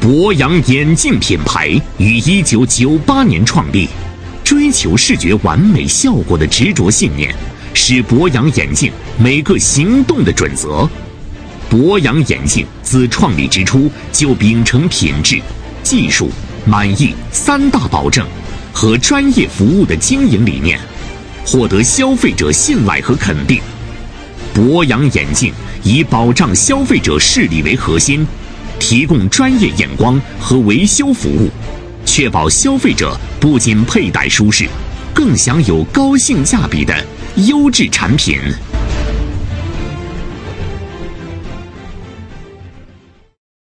博洋眼镜品牌于1998年创立，追求视觉完美效果的执着信念，是博洋眼镜每个行动的准则。博洋眼镜自创立之初就秉承品质、技术、满意3大保证和专业服务的经营理念，获得消费者信赖和肯定。博洋眼镜以保障消费者视力为核心，提供专业眼光和维修服务，确保消费者不仅佩戴舒适，更享有高性价比的优质产品。